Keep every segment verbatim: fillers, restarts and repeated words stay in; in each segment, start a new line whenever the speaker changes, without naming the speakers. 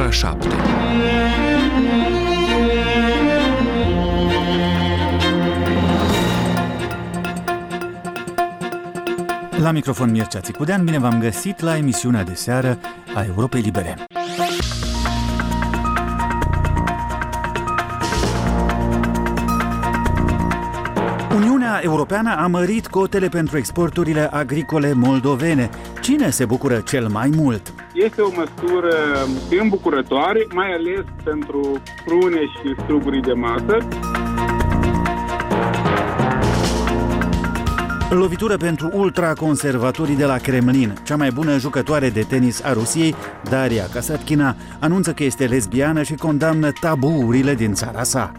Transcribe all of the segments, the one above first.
ora șapte.
La microfon Mircea Țicudean, bine v-am găsit la emisiunea de seară a Europei Libere. Uniunea Europeană a mărit cotele pentru exporturile agricole moldovene. Cine se bucură cel mai mult?
Este o măsură îmbucurătoare, mai ales pentru prune și strugurii de masă.
Lovitură pentru ultraconservatorii de la Kremlin. Cea mai bună jucătoare de tenis a Rusiei, Daria Kasatkina, anunță că este lesbiană și condamnă tabuurile din țara sa.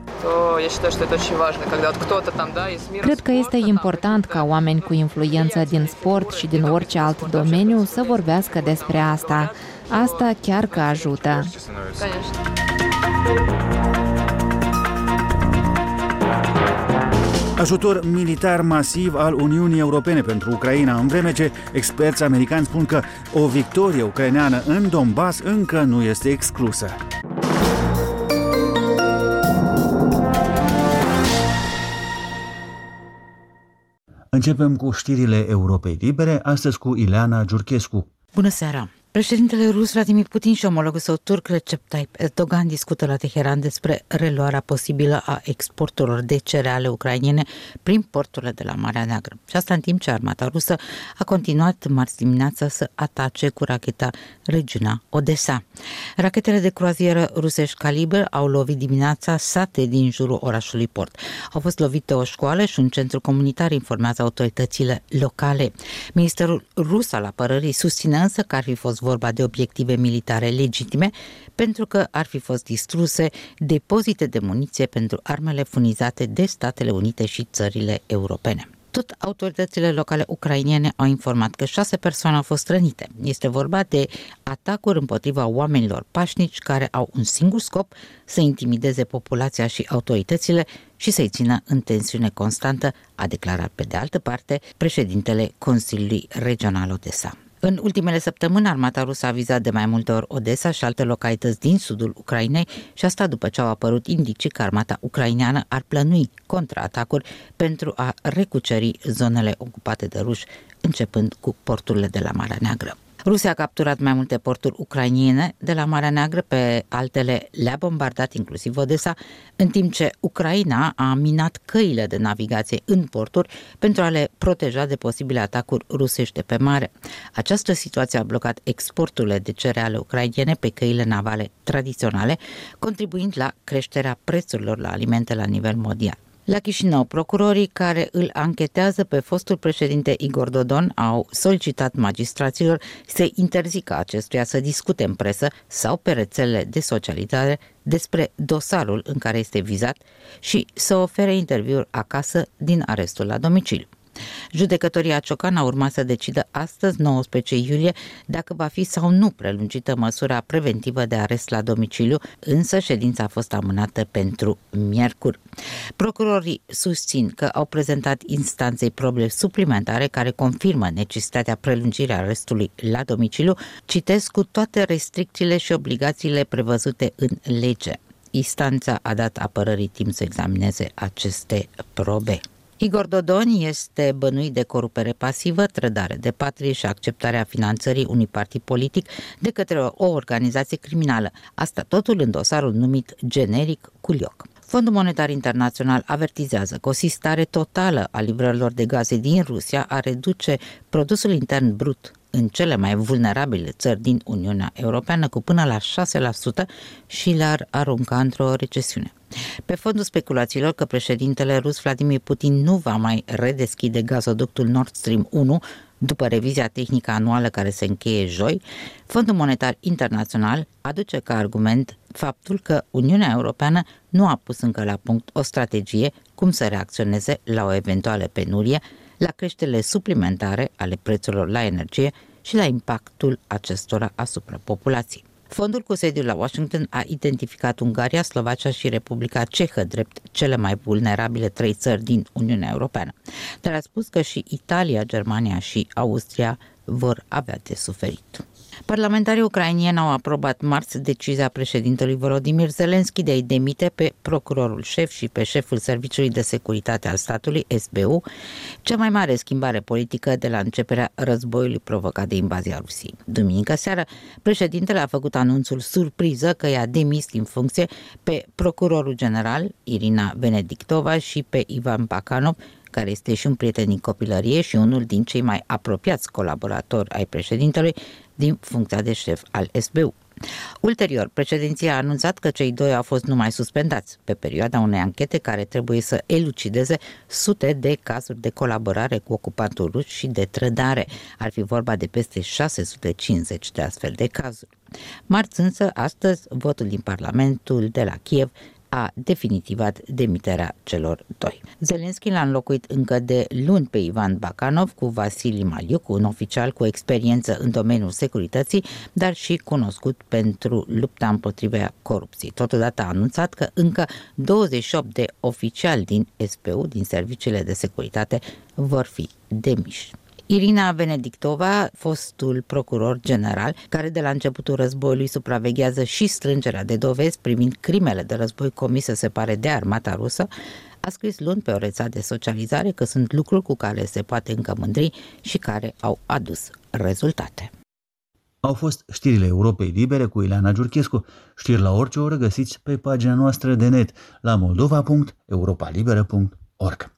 Cred că este important ca oameni cu influență din sport și din orice alt domeniu să vorbească despre asta. Asta chiar că ajută.
Ajutor militar masiv al Uniunii Europene pentru Ucraina, în vreme ce experți americani spun că o victorie ucraineană în Donbass încă nu este exclusă. Începem cu știrile Europei Libere, astăzi cu Ileana Giurchescu.
Bună seara! Președintele rus Vladimir Putin și omologul său turc Recep Tayyip Erdogan discută la Teheran despre reluarea posibilă a exporturilor de cereale ucrainene prin porturile de la Marea Neagră. Și asta în timp ce armata rusă a continuat marți dimineața să atace cu racheta regiunea Odessa. Rachetele de croazieră rusești Kalibr au lovit dimineața sate din jurul orașului port. Au fost lovite o școală și un centru comunitar, informează autoritățile locale. Ministerul rus al apărării susține însă că ar fi fost vorba de obiective militare legitime, pentru că ar fi fost distruse depozite de muniție pentru armele furnizate de Statele Unite și țările europene. Tot autoritățile locale ucrainene au informat că șase persoane au fost rănite. Este vorba de atacuri împotriva oamenilor pașnici care au un singur scop: să intimideze populația și autoritățile și să-i țină în tensiune constantă, a declarat pe de altă parte președintele Consiliului Regional Odessa. În ultimele săptămâni, armata rusă a vizat de mai multe ori Odessa și alte localități din sudul Ucrainei, și asta după ce au apărut indicii că armata ucraineană ar plănui contraatacuri pentru a recuceri zonele ocupate de ruși, începând cu porturile de la Marea Neagră. Rusia a capturat mai multe porturi ucrainene de la Marea Neagră, pe altele le-a bombardat, inclusiv Odessa, în timp ce Ucraina a minat căile de navigație în porturi pentru a le proteja de posibile atacuri rusești de pe mare. Această situație a blocat exporturile de cereale ucrainene pe căile navale tradiționale, contribuind la creșterea prețurilor la alimente la nivel mondial. La Chișinău, procurorii care îl anchetează pe fostul președinte Igor Dodon au solicitat magistraților să interzică acestuia să discute în presă sau pe rețelele de socializare despre dosarul în care este vizat și să ofere interviuri acasă din arestul la domiciliu. Judecătoria Ciocan a urmat să decidă astăzi, nouăsprezece iulie, dacă va fi sau nu prelungită măsura preventivă de arest la domiciliu, însă ședința a fost amânată pentru miercuri. Procurorii susțin că au prezentat instanței probe suplimentare care confirmă necesitatea prelungirii arestului la domiciliu, citesc, cu toate restricțiile și obligațiile prevăzute în lege. Instanța a dat apărării timp să examineze aceste probe. Igor Dodon este bănuit de corupere pasivă, trădare de patrie și acceptarea finanțării unui partid politic de către o organizație criminală. Asta totul în dosarul numit generic Culioc. Fondul Monetar Internațional avertizează că o sistare totală a livrărilor de gaze din Rusia ar reduce produsul intern brut în cele mai vulnerabile țări din Uniunea Europeană cu până la șase la sută și le-ar arunca într-o recesiune. Pe fondul speculațiilor că președintele rus Vladimir Putin nu va mai redeschide gazoductul Nord Stream unu după revizia tehnică anuală care se încheie joi, Fondul Monetar Internațional aduce ca argument faptul că Uniunea Europeană nu a pus încă la punct o strategie cum să reacționeze la o eventuală penurie, la creșterile suplimentare ale prețurilor la energie și la impactul acestora asupra populației. Fondul cu sediul la Washington a identificat Ungaria, Slovacia și Republica Cehă drept cele mai vulnerabile trei țări din Uniunea Europeană, dar a spus că și Italia, Germania și Austria vor avea de suferit. Parlamentarii ucrainieni au aprobat marți decizia președintelui Volodymyr Zelensky de a-i demite pe procurorul șef și pe șeful Serviciului de Securitate al statului, S B U, cea mai mare schimbare politică de la începerea războiului provocat de invazia Rusiei. Duminică seară, președintele a făcut anunțul surpriză că i-a demis din funcție pe procurorul general, Irina Venedictova, și pe Ivan Bakanov, care este și un prieten din copilărie și unul din cei mai apropiați colaboratori ai președintelui, din funcția de șef al S B U. Ulterior, președinția a anunțat că cei doi au fost numai suspendați pe perioada unei anchete care trebuie să elucideze sute de cazuri de colaborare cu ocupantul rus și de trădare. Ar fi vorba de peste șase sute cincizeci de astfel de cazuri. Marți însă, astăzi, votul din Parlamentul de la Kiev a definitivat demiterea celor doi. Zelensky l-a înlocuit încă de luni pe Ivan Bakanov cu Vasili Maliuc, un oficial cu experiență în domeniul securității, dar și cunoscut pentru lupta împotriva corupției. Totodată a anunțat că încă douăzeci și opt de oficiali din S B U, din serviciile de securitate, vor fi demiși. Irina Venedictova, fostul procuror general, care de la începutul războiului supraveghează și strângerea de dovezi privind crimele de război comise, se pare, de armata rusă, a scris luni pe o rețea de socializare că sunt lucruri cu care se poate încă mândri și care au adus rezultate.
Au fost știrile Europei Libere cu Ileana Giurchescu. Știri la orice oră găsiți pe pagina noastră de net la moldova punct europa liberă punct org.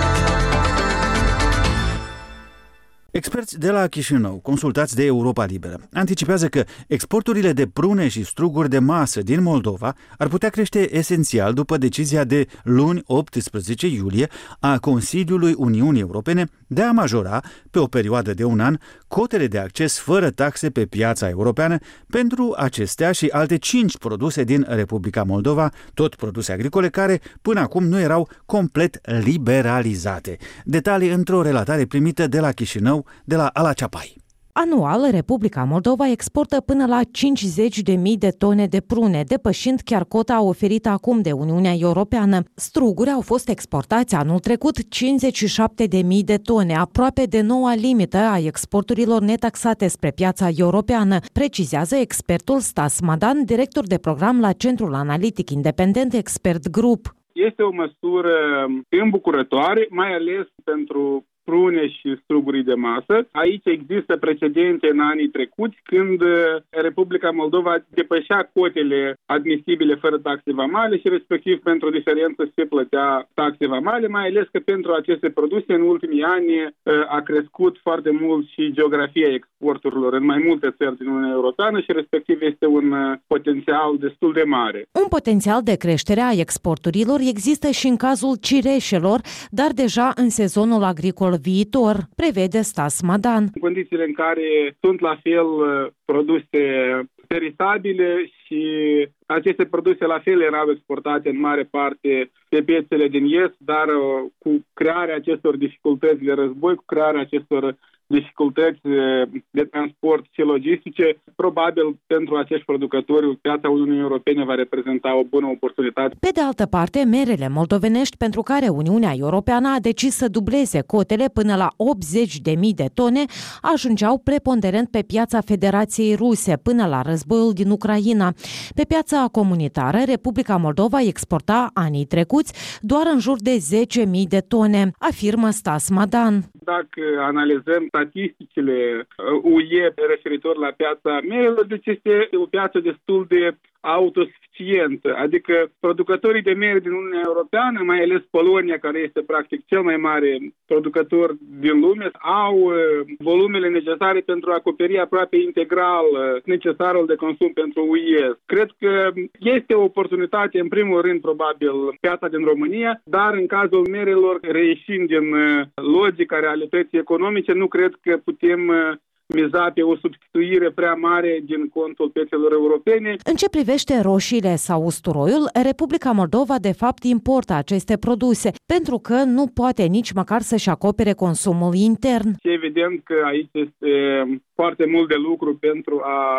Experți de la Chișinău, consultați de Europa Liberă, anticipează că exporturile de prune și struguri de masă din Moldova ar putea crește esențial după decizia de luni optsprezece iulie a Consiliului Uniunii Europene de a majora, pe o perioadă de un an, cotele de acces fără taxe pe piața europeană pentru acestea și alte cinci produse din Republica Moldova, tot produse agricole care până acum nu erau complet liberalizate. Detalii într-o relatare primită de la Chișinău, de la Ala Ceapai.
Anual, Republica Moldova exportă până la cincizeci de mii de tone de prune, depășind chiar cota oferită acum de Uniunea Europeană. Struguri au fost exportați anul trecut cincizeci și șapte de mii de tone, aproape de noua limită a exporturilor netaxate spre piața europeană, precizează expertul Stas Madan, director de program la Centrul Analitic Independent Expert Group.
Este o măsură îmbucurătoare, mai ales pentru prune și struguri de masă. Aici există precedente în anii trecuți când Republica Moldova depășea cotele admisibile fără taxe vamale și respectiv pentru o diferență se plătea taxe vamale, mai ales că pentru aceste produse în ultimii ani a crescut foarte mult și geografia exporturilor în mai multe țări din Uniunea Europeană și respectiv este un potențial destul de mare.
Un potențial de creștere a exporturilor există și în cazul cireșelor, dar deja în sezonul agricol viitor, prevede Stas Madan.
În condițiile în care sunt la fel produse perisabile și aceste produse la fel erau exportate în mare parte pe piețele din Est, dar cu crearea acestor dificultăți de război, cu crearea acestor dificultăți de transport și logistice, probabil pentru acești producători piața Uniunii Europene va reprezenta o bună oportunitate.
Pe de altă parte, merele moldovenești, pentru care Uniunea Europeană a decis să dubleze cotele până la optzeci de mii de tone, ajungeau preponderent pe piața Federației Ruse până la războiul din Ucraina. Pe piața comunitară, Republica Moldova exporta anii trecuți doar în jur de zece mii de tone, afirmă Stas Madan.
Dacă analizăm statisticile U E referitor la piața merelor, deci este o piață destul de autosuficientă, adică producătorii de mere din Uniunea Europeană, mai ales Polonia, care este practic cel mai mare producător din lume, au volumele necesare pentru a acoperi aproape integral necesarul de consum pentru U E. Cred că este o oportunitate, în primul rând, probabil, piața din România, dar în cazul merelor, reieșind din logica realității economice, nu cred că putem miza pe o substituire prea mare din contul piețelor europene.
În ce privește roșiile sau usturoiul, Republica Moldova de fapt importă aceste produse, pentru că nu poate nici măcar să-și acopere consumul intern.
Și evident că aici este foarte mult de lucru pentru a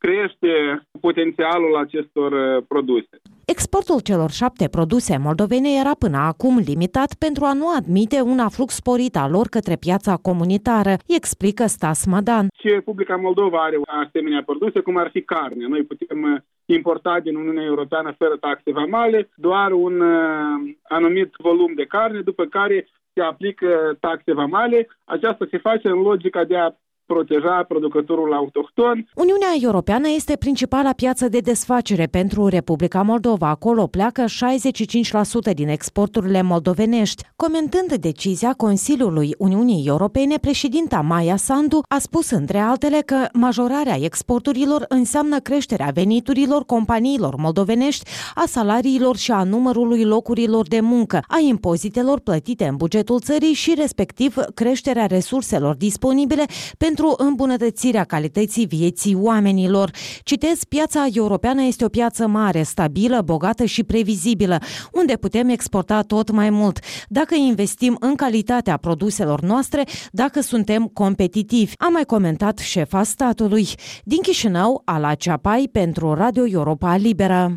crește potențialul acestor produse.
Exportul celor șapte produse moldovene era până acum limitat pentru a nu admite un aflux sporit al lor către piața comunitară, explică Stas Madan.
Și Republica Moldova are asemenea produse, cum ar fi carne. Noi putem importa din Uniunea Europeană fără taxe vamale doar un anumit volum de carne, după care se aplică taxe vamale. Aceasta se face în logica de a proteja producătorul autohton.
Uniunea Europeană este principala piață de desfacere pentru Republica Moldova. Acolo pleacă șaizeci și cinci la sută din exporturile moldovenești. Comentând decizia Consiliului Uniunii Europene, președinta Maia Sandu a spus între altele că majorarea exporturilor înseamnă creșterea veniturilor companiilor moldovenești, a salariilor și a numărului locurilor de muncă, a impozitelor plătite în bugetul țării și respectiv creșterea resurselor disponibile pentru pentru îmbunătățirea calității vieții oamenilor. Citez, piața europeană este o piață mare, stabilă, bogată și previzibilă, unde putem exporta tot mai mult, dacă investim în calitatea produselor noastre, dacă suntem competitivi, a mai comentat șefa statului. Din Chișinău, Ala Ceapai pentru Radio Europa Liberă.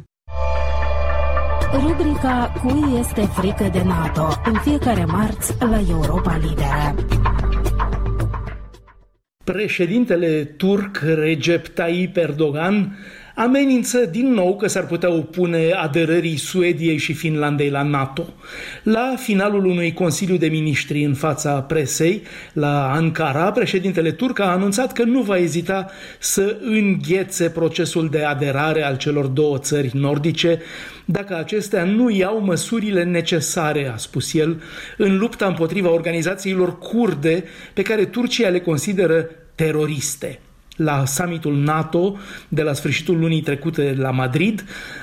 Rubrica Cui este frică de NATO? În fiecare marți la Europa Liberă.
Președintele turc Recep Tayyip Erdogan amenință din nou că s-ar putea opune aderării Suediei și Finlandei la NATO. La finalul unui Consiliu de Ministri în fața presei, la Ankara, președintele turc a anunțat că nu va ezita să înghețe procesul de aderare al celor două țări nordice dacă acestea nu iau măsurile necesare, a spus el, în lupta împotriva organizațiilor kurde pe care Turcia le consideră teroriste. La summitul NATO de la sfârșitul lunii trecute la Madrid,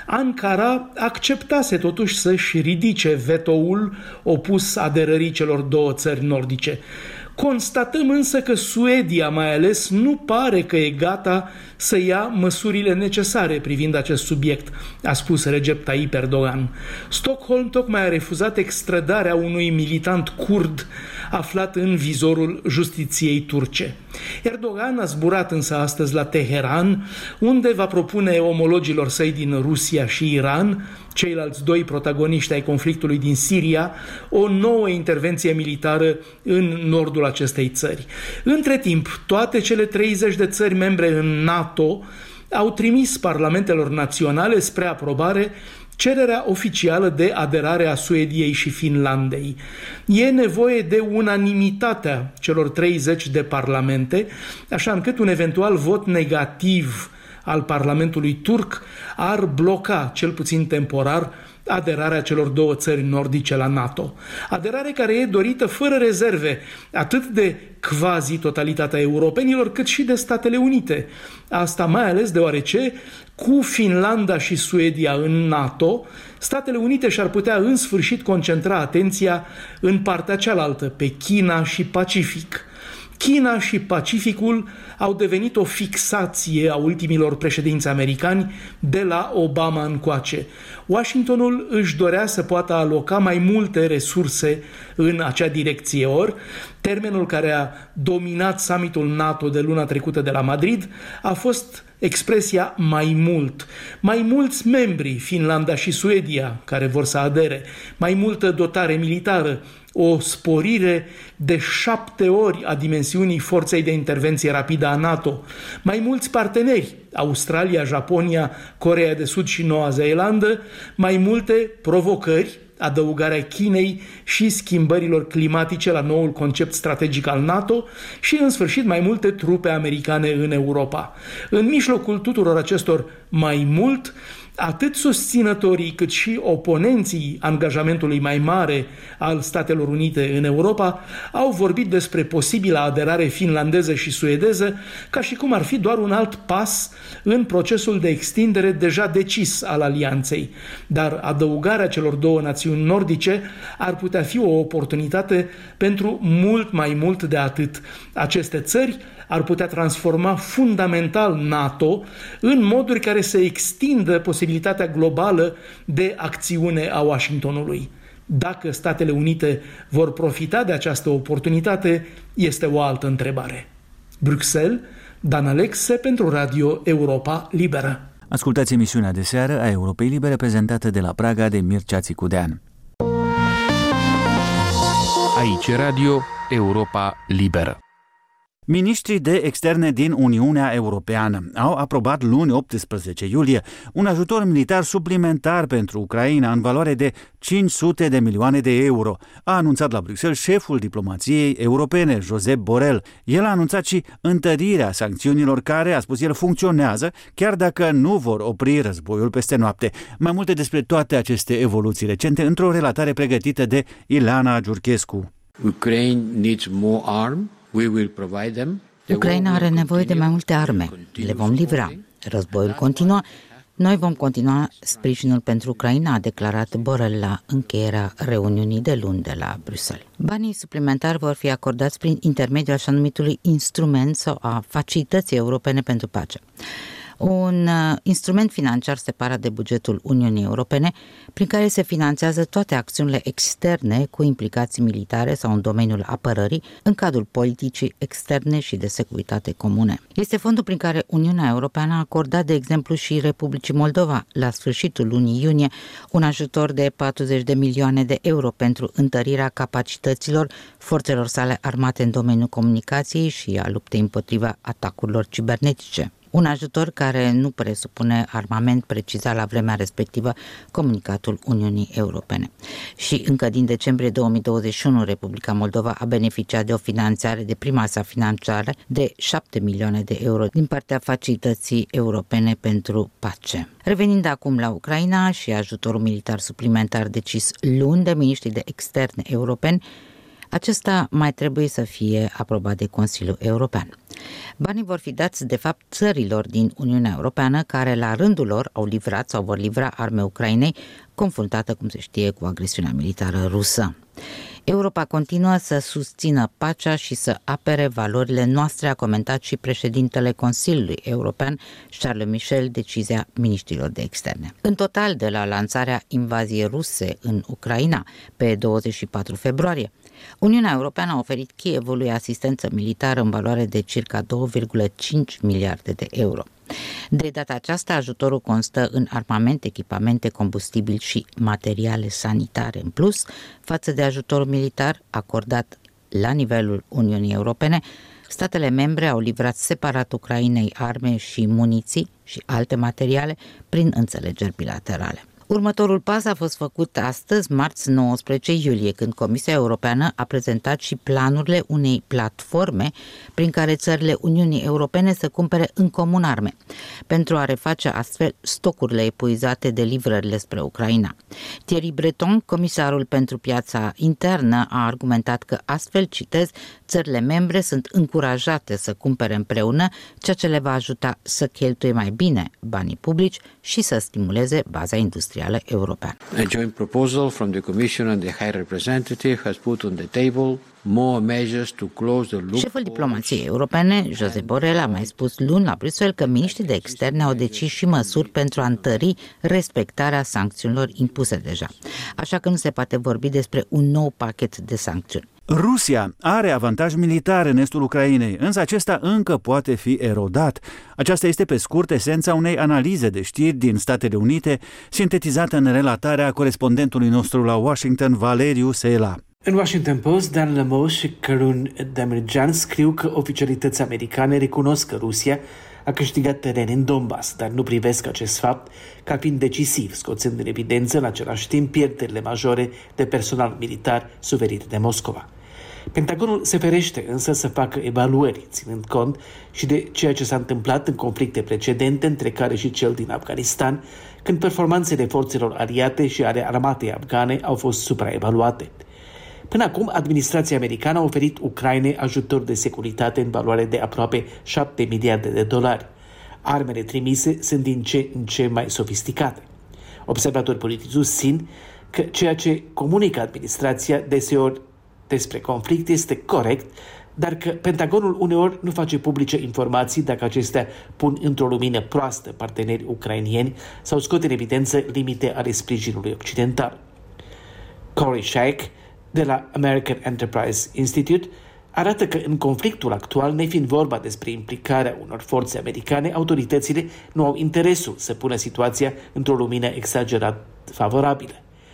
Ankara acceptase totuși să-și ridice vetoul opus aderării celor două țări nordice. Constatăm însă că Suedia, mai ales, nu pare că e gata să ia măsurile necesare privind acest subiect, a spus Recep Tayyip Erdogan. Stockholm tocmai a refuzat extradarea unui militant kurd aflat în vizorul justiției turce. Erdogan a zburat însă astăzi la Teheran, unde va propune omologilor săi din Rusia și Iran, ceilalți doi protagoniști ai conflictului din Siria, o nouă intervenție militară în nordul acestei țări. Între timp, toate cele treizeci de țări membre în NATO au trimis parlamentelor naționale spre aprobare cererea oficială de aderare a Suediei și Finlandei. E nevoie de unanimitatea celor treizeci de parlamente, așa încât un eventual vot negativ al Parlamentului turc ar bloca, cel puțin temporar, aderarea celor două țări nordice la NATO. Aderare care e dorită fără rezerve, atât de quasi-totalitatea europenilor, cât și de Statele Unite. Asta mai ales deoarece, cu Finlanda și Suedia în NATO, Statele Unite și-ar putea în sfârșit concentra atenția în partea cealaltă, pe China și Pacific. China și Pacificul au devenit o fixație a ultimilor președinți americani de la Obama încoace. Washingtonul își dorea să poată aloca mai multe resurse în acea direcție, ori termenul care a dominat summitul NATO de luna trecută de la Madrid a fost expresia mai mult. Mai mulți membri, Finlanda și Suedia, care vor să adere, mai multă dotare militară, o sporire de șapte ori a dimensiunii forței de intervenție rapidă a NATO, mai mulți parteneri, Australia, Japonia, Coreea de Sud și Noua Zeelandă, mai multe provocări, adăugarea Chinei și schimbărilor climatice la noul concept strategic al NATO și, în sfârșit, mai multe trupe americane în Europa. În mijlocul tuturor acestor mai mult, atât susținătorii cât și oponenții angajamentului mai mare al Statelor Unite în Europa au vorbit despre posibila aderare finlandeză și suedeză ca și cum ar fi doar un alt pas în procesul de extindere deja decis al alianței. Dar adăugarea celor două națiuni nordice ar putea fi o oportunitate pentru mult mai mult de atât. Aceste țări ar putea transforma fundamental NATO în moduri care să extindă posibilitatea globală de acțiune a Washingtonului. Dacă Statele Unite vor profita de această oportunitate, este o altă întrebare. Bruxelles, Dan Alexe pentru Radio Europa Liberă.
Ascultați emisiunea de seară a Europei Libere prezentată de la Praga de Mircea Țicudean.
Aici Radio Europa Liberă.
Miniștrii de externe din Uniunea Europeană au aprobat luni optsprezece iulie un ajutor militar suplimentar pentru Ucraina în valoare de cinci sute de milioane de euro, a anunțat la Bruxelles șeful diplomației europene, Josep Borrell. El a anunțat și întărirea sancțiunilor care, a spus el, funcționează, chiar dacă nu vor opri războiul peste noapte. Mai multe despre toate aceste evoluții recente într-o relatare pregătită de Ileana Giurchescu.
Ukraine needs more arm. We will provide them.
Ucraina are nevoie de mai multe arme. Le vom livra. Războiul continuă. Noi vom continua sprijinul pentru Ucraina, a declarat Borrell la încheierea reuniunii de luni de la Bruxelles. Banii suplimentari vor fi acordați prin intermediul așa numitului instrument sau a Facilității Europene pentru Pace. Un uh, instrument financiar separat de bugetul Uniunii Europene, prin care se finanțează toate acțiunile externe cu implicații militare sau în domeniul apărării, în cadrul politicii externe și de securitate comune. Este fondul prin care Uniunea Europeană a acordat, de exemplu, și Republicii Moldova, la sfârșitul lunii iunie, un ajutor de patruzeci de milioane de euro pentru întărirea capacităților forțelor sale armate în domeniul comunicației și a luptei împotriva atacurilor cibernetice. Un ajutor care nu presupune armament, preciza la vremea respectivă comunicatul Uniunii Europene. Și încă din decembrie două mii douăzeci și unu, Republica Moldova a beneficiat de o finanțare de prima sa finanțare de șapte milioane de euro din partea Facilității Europene pentru Pace. Revenind acum la Ucraina și ajutorul militar suplimentar decis luni de miniștrii de externe europeni, acesta mai trebuie să fie aprobat de Consiliul European. Banii vor fi dați, de fapt, țărilor din Uniunea Europeană care, la rândul lor, au livrat sau vor livra arme Ucrainei, confruntată, cum se știe, cu agresiunea militară rusă. Europa continuă să susțină pacea și să apere valorile noastre, a comentat și președintele Consiliului European, Charles Michel, decizia miniștrilor de externe. În total, de la lansarea invaziei ruse în Ucraina pe douăzeci și patru februarie, Uniunea Europeană a oferit Kievului asistență militară în valoare de circa doi virgulă cinci miliarde de euro. De data aceasta, ajutorul constă în armament, echipamente, combustibil și materiale sanitare în plus față de ajutorul militar acordat la nivelul Uniunii Europene. Statele membre au livrat separat Ucrainei arme și muniții și alte materiale prin înțelegeri bilaterale. Următorul pas a fost făcut astăzi, marți nouăsprezece iulie, când Comisia Europeană a prezentat și planurile unei platforme prin care țările Uniunii Europene să cumpere în comun arme, pentru a reface astfel stocurile epuizate de livrările spre Ucraina. Thierry Breton, comisarul pentru piața internă, a argumentat că astfel, citez, țările membre sunt încurajate să cumpere împreună, ceea ce le va ajuta să cheltuie mai bine banii publici și să stimuleze baza industrială europeană.
A joint proposal from the Commission and the High Representative has put on the table more measures to close the loop.
Șeful diplomației europene, Josep Borrell, a mai spus luni la Bruxelles că miniștrii de externe au decis și măsuri pentru a întări respectarea sancțiunilor impuse deja. Așa că nu se poate vorbi despre un nou pachet de sancțiuni.
Rusia are avantaj militar în estul Ucrainei, însă acesta încă poate fi erodat. Aceasta este pe scurt esența unei analize de știri din Statele Unite, sintetizată în relatarea corespondentului nostru la Washington, Valeriu Sela.
În Washington Post, Dan Lemos și Karun Demirjan scriu că oficialități americane recunosc că Rusia a câștigat teren în Donbass, dar nu privesc acest fapt ca fiind decisiv, scoțând în evidență în același timp pierderile majore de personal militar suferite de Moscova. Pentagonul se ferește însă să facă evaluări, ținând cont și de ceea ce s-a întâmplat în conflicte precedente, între care și cel din Afganistan, când performanțele forțelor aliate și ale armatei afgane au fost supraevaluate. Până acum, administrația americană a oferit Ucrainei ajutor de securitate în valoare de aproape șapte miliarde de dolari. Armele trimise sunt din ce în ce mai sofisticate. Observatori politici susțin că ceea ce comunică administrația deseori despre conflict este corect, dar că Pentagonul uneori nu face publice informații dacă acestea pun într-o lumină proastă partenerii ucrainieni sau scot în evidență limite ale sprijinului occidental. Corey Scheich, de la American Enterprise Institute, arată că în conflictul actual, nefiind vorba despre implicarea unor forțe americane, autoritățile nu au interesul să pună situația într-o lumină exagerat favorabilă.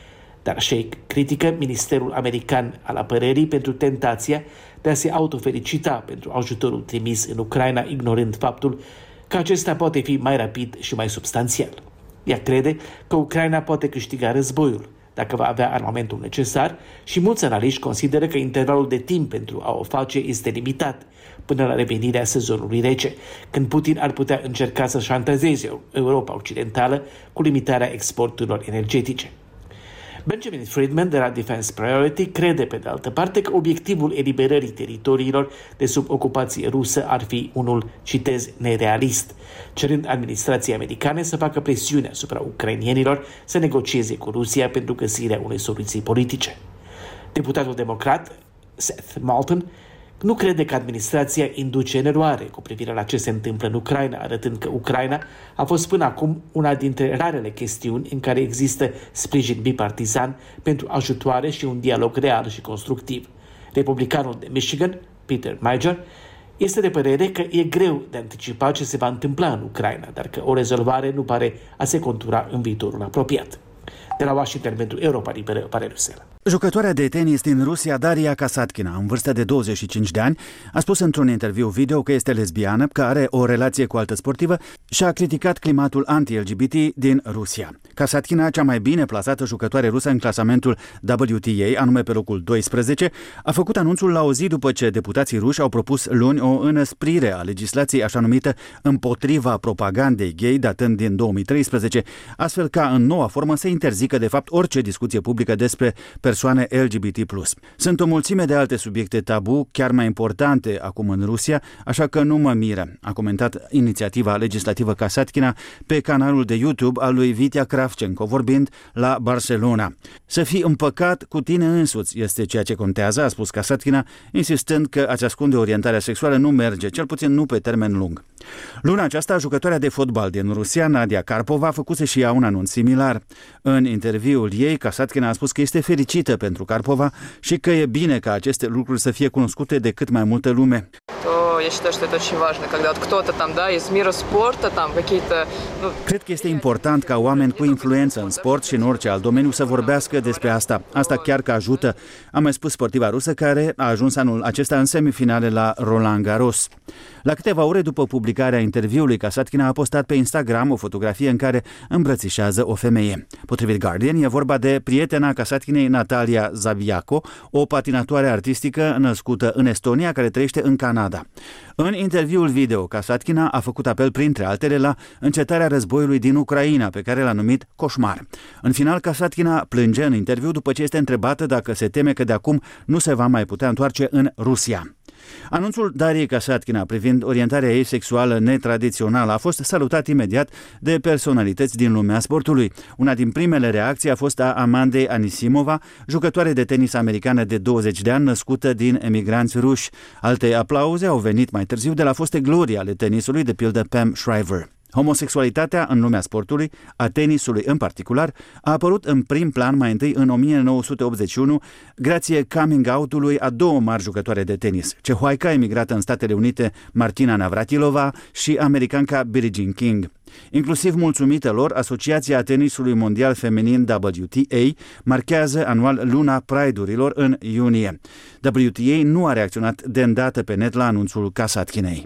Dar Sheikh critică Ministerul American al Apărării pentru tentația de a se autofelicita pentru ajutorul trimis în Ucraina, ignorând faptul că acesta poate fi mai rapid și mai substanțial. Ea crede că Ucraina poate câștiga războiul dacă va avea armamentul necesar și mulți analiști consideră că intervalul de timp pentru a o face este limitat până la revenirea sezonului rece, când Putin ar putea încerca să șantazeze Europa Occidentală cu limitarea exporturilor energetice. Benjamin Friedman de la Defense Priority crede, pe de altă parte, că obiectivul eliberării teritoriilor de sub ocupație rusă ar fi unul, citez, nerealist, cerând administrației americane să facă presiune asupra ucrainienilor să negocieze cu Rusia pentru găsirea unei soluții politice. Deputatul democrat, Seth Moulton, nu crede că administrația induce în eroare cu privire la ce se întâmplă în Ucraina, arătând că Ucraina a fost până acum una dintre rarele chestiuni în care există sprijin bipartizan pentru ajutoare și un dialog real și constructiv. Republicanul de Michigan, Peter Major, este de părere că e greu de anticipat ce se va întâmpla în Ucraina, dar că o rezolvare nu pare a se contura în viitorul apropiat. De la Washington pentru Europa Liberă, pare Rusel.
Jucătoarea de tenis din Rusia, Daria Kasatkina, în vârstă de douăzeci și cinci de ani, a spus într-un interviu video că este lesbiană, că are o relație cu altă sportivă și a criticat climatul anti-L G B T din Rusia. Kasatkina, cea mai bine plasată jucătoare rusă în clasamentul W T A, anume pe locul doisprezece, a făcut anunțul la o zi după ce deputații ruși au propus luni o înăsprire a legislației așa numită împotriva propagandei gay, datând din două mii treisprezece, astfel ca în noua formă să interzică de fapt orice discuție publică despre persoane L G B T plus. Sunt o mulțime de alte subiecte tabu, chiar mai importante acum în Rusia, așa că nu mă miră, a comentat inițiativa legislativă Kasatkina pe canalul de YouTube al lui Vitya Kravchenko, vorbind la Barcelona. Să fii împăcat cu tine însuți este ceea ce contează, a spus Kasatkina, insistând că a-ți ascunde orientarea sexuală nu merge, cel puțin nu pe termen lung. Luna aceasta, jucătoarea de fotbal din Rusia, Nadia Karpova, făcuse și ea un anunț similar. În interviul ei, Kasatkina a spus că este fericită pentru Karpova și că e bine ca aceste lucruri să fie cunoscute de cât mai multă lume. Cred că este important ca oameni cu influență în sport și în orice alt domeniu să vorbească despre asta. Asta chiar că ajută, a mai spus sportiva rusă, care a ajuns anul acesta în semifinale la Roland Garros. La câteva ore după publicarea interviului, Kasatkina a postat pe Instagram o fotografie în care îmbrățișează o femeie. Potrivit Guardian, e vorba de prietena Kasatkinei, Natalia Zaviaco, o patinatoare artistică născută în Estonia, care trăiește în Canada. În interviul video, Kasatkina a făcut apel, printre altele, la încetarea războiului din Ucraina, pe care l-a numit coșmar. În final, Kasatkina plânge în interviu după ce este întrebată dacă se teme că de acum nu se va mai putea întoarce în Rusia. Anunțul Dariei Kasatkina privind orientarea ei sexuală netradițională a fost salutat imediat de personalități din lumea sportului. Una din primele reacții a fost a Amandei Anisimova, jucătoare de tenis americană de douăzeci de ani, născută din emigranți ruși. Alte aplauze au venit mai târziu de la foste glorii ale tenisului, de pildă Pam Shriver. Homosexualitatea în lumea sportului, a tenisului în particular, a apărut în prim plan mai întâi în o mie nouă sute optzeci și unu, grație coming out-ului a două mari jucătoare de tenis, cehoaica emigrată în Statele Unite Martina Navratilova și americanca Billie Jean King. Inclusiv mulțumită lor, Asociația Tenisului Mondial Feminin W T A marchează anual luna Pride-urilor în iunie. W T A nu a reacționat de îndată pe net la anunțul Kasatkinei.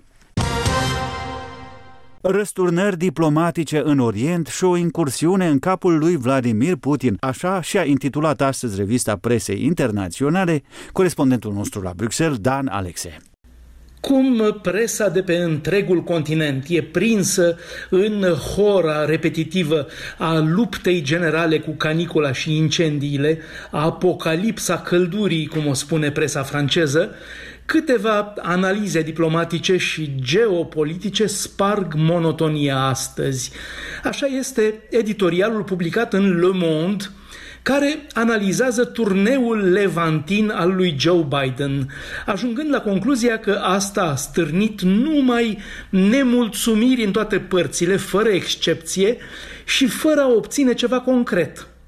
Răsturnări diplomatice în Orient și o incursiune în capul lui Vladimir Putin. Așa și-a intitulat astăzi revista presei internaționale corespondentul nostru la Bruxelles, Dan Alexe.
Cum presa de pe întregul continent e prinsă în hora repetitivă a luptei generale cu canicula și incendiile, a apocalipsa căldurii, cum o spune presa franceză, câteva analize diplomatice și geopolitice sparg monotonia astăzi. Așa este editorialul publicat în Le Monde, care analizează turneul levantin al lui Joe Biden, ajungând la concluzia că asta a stârnit numai nemulțumiri în toate părțile, fără excepție și fără a obține ceva concret.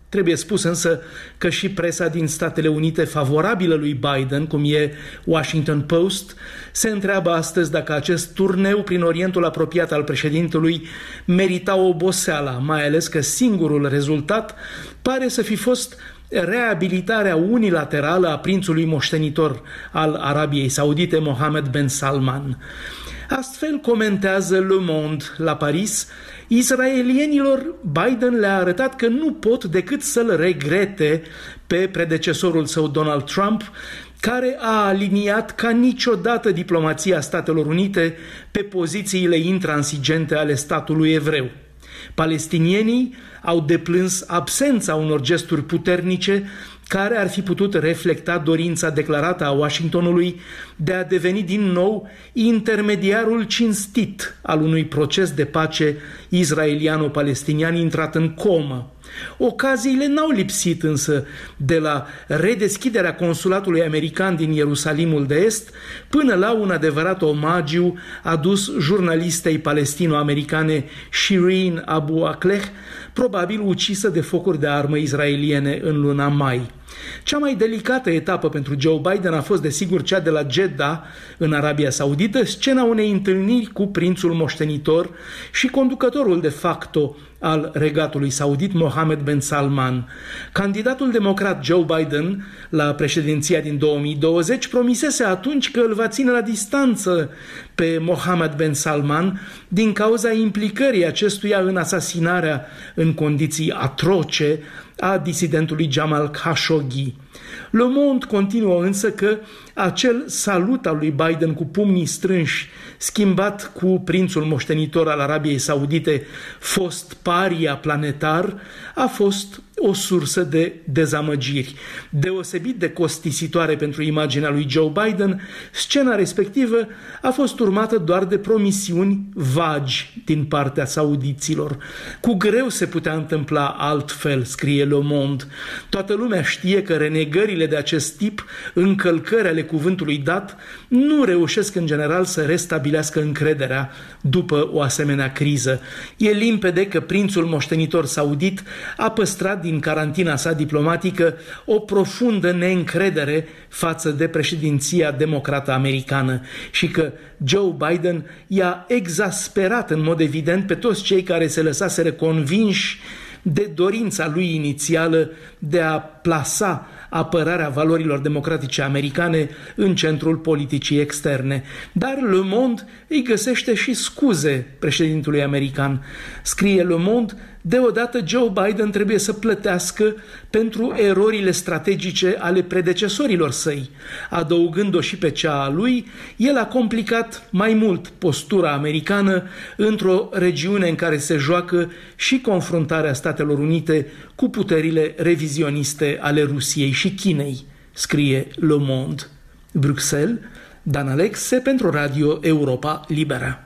Trebuie spus însă că și presa din Statele Unite favorabilă lui Biden, cum e Washington Post, se întreabă astăzi dacă acest turneu prin Orientul apropiat al președintelui merita oboseala, mai ales că singurul rezultat pare să fi fost reabilitarea unilaterală a prințului moștenitor al Arabiei Saudite, Mohammed bin Salman. Astfel, comentează Le Monde la Paris, israelienilor Biden le-a arătat că nu pot decât să-l regrete pe predecesorul său Donald Trump, care a aliniat ca niciodată diplomația Statelor Unite pe pozițiile intransigente ale statului evreu. Palestinienii au deplâns absența unor gesturi puternice care ar fi putut reflecta dorința declarată a Washingtonului de a deveni din nou intermediarul cinstit al unui proces de pace israeliano-palestinian intrat în comă. Ocaziile n-au lipsit însă de la redeschiderea consulatului american din Ierusalimul de Est până la un adevărat omagiu adus jurnalistei palestino-americane Shireen Abu Akleh, probabil ucisă de focuri de armă israeliene în luna mai. Cea mai delicată etapă pentru Joe Biden a fost desigur cea de la Jeddah, în Arabia Saudită, scena unei întâlniri cu prințul moștenitor și conducătorul de facto al regatului saudit, Mohammed bin Salman. Candidatul democrat Joe Biden la președinția din două mii douăzeci promisese atunci că îl va ține la distanță pe Mohammed bin Salman din cauza implicării acestuia în asasinarea în condiții atroce a disidentului Jamal Khashoggi. Le Monde continuă însă că acel salut al lui Biden cu pumnii strânși, schimbat cu prințul moștenitor al Arabiei Saudite, fost paria planetar, a fost o sursă de dezamăgiri. Deosebit de costisitoare pentru imaginea lui Joe Biden, scena respectivă a fost urmată doar de promisiuni vagi din partea saudiților. Cu greu se putea întâmpla altfel, scrie Le Monde. Toată lumea știe că renegările de acest tip, încălcări ale cuvântului dat, nu reușesc în general să restabilească încrederea după o asemenea criză. E limpede că prințul moștenitor saudit a păstrat din carantina sa diplomatică o profundă neîncredere față de președinția democrată americană și că Joe Biden i-a exasperat în mod evident pe toți cei care se lăsaseră convinși de dorința lui inițială de a plasa apărarea valorilor democratice americane în centrul politicii externe. Dar Le Monde îi găsește și scuze președintului american. Scrie Le Monde, deodată Joe Biden trebuie să plătească pentru erorile strategice ale predecesorilor săi. Adăugând-o și pe cea a lui, el a complicat mai mult postura americană într-o regiune în care se joacă și confruntarea Statelor Unite cu puterile revizioniste ale Rusiei și Chinei, scrie Le Monde. Bruxelles, Dan Alexe pentru Radio Europa Liberă.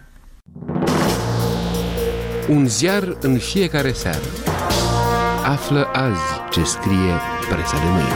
Un ziar în fiecare seară. Află azi ce scrie presa de mâine.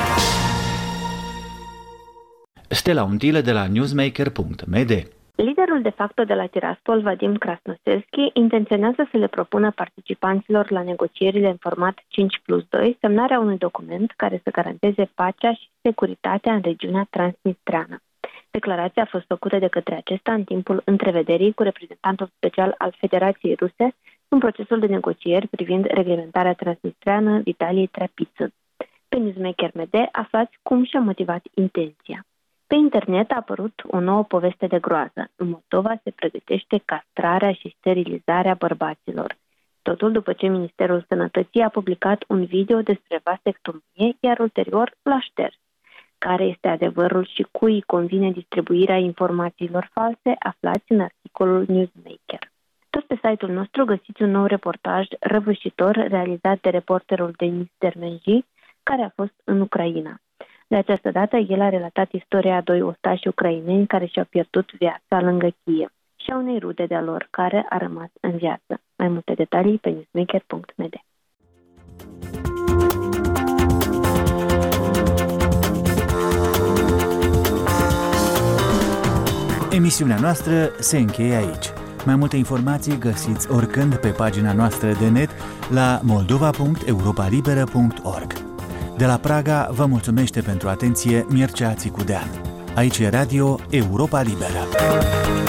Stella Untile de la newsmaker punct m d.
Liderul de facto de la Tiraspol, Vadim Krasnoselski, intenționează să le propună participanților la negocierile în format cinci plus doi semnarea unui document care să garanteze pacea și securitatea în regiunea transnistreană. Declarația a fost făcută de către acesta în timpul întrevederii cu reprezentantul special al Federației Ruse în procesul de negocieri privind reglementarea transnistreană Vitaliy Trapitsyn. Pe Newsmaker punct m d aflați cum și-a motivat intenția. Pe internet a apărut o nouă poveste de groază. În Moldova se pregătește castrarea și sterilizarea bărbaților. Totul după ce Ministerul Sănătății a publicat un video despre vasectomie, iar ulterior l-a șters. Care este adevărul și cui convine distribuirea informațiilor false, aflați în articolul Newsmaker. Tot pe site-ul nostru găsiți un nou reportaj răvășitor realizat de reporterul Denis Dermenji, care a fost în Ucraina. De această dată, el a relatat istoria a doi ostași ucraineni care și-au pierdut viața lângă Kiev și a unei rude de-a lor care a rămas în viață. Mai multe detalii pe newsmaker punct m d.
Emisiunea noastră se încheie aici. Mai multe informații găsiți oricând pe pagina noastră de net la moldova punct europa liberă punct org. De la Praga vă mulțumește pentru atenție Mircea Țicudean. Aici e Radio Europa Liberă.